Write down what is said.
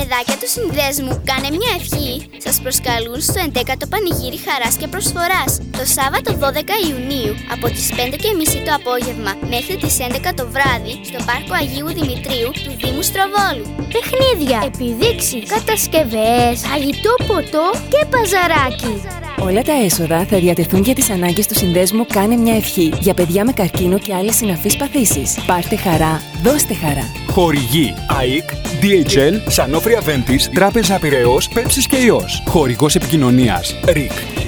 Παιδάκια του συνδέσμου, κάνε μια ευχή, σας προσκαλούν στο 11ο Πανηγύρι Χαράς και Προσφοράς το Σάββατο 12 Ιουνίου από τις 5:30 το απόγευμα μέχρι τις 11 το βράδυ στο Πάρκο Αγίου Δημητρίου του Δήμου Στροβόλου. Παιχνίδια, επιδείξεις, κατασκευές, φαγητό, ποτό και παζαράκι. Όλα τα έσοδα θα διατεθούν για τις ανάγκες του συνδέσμου Κάνε μια ευχή για παιδιά με καρκίνο και άλλες συναφείς παθήσεις. Πάρτε χαρά, δώστε χαρά. Χορηγοί ΑΕΚ, DHL, Sanofi Aventis, Τράπεζα Πειραιώς, Πέψης και Ιός. Χορηγός επικοινωνίας RIC.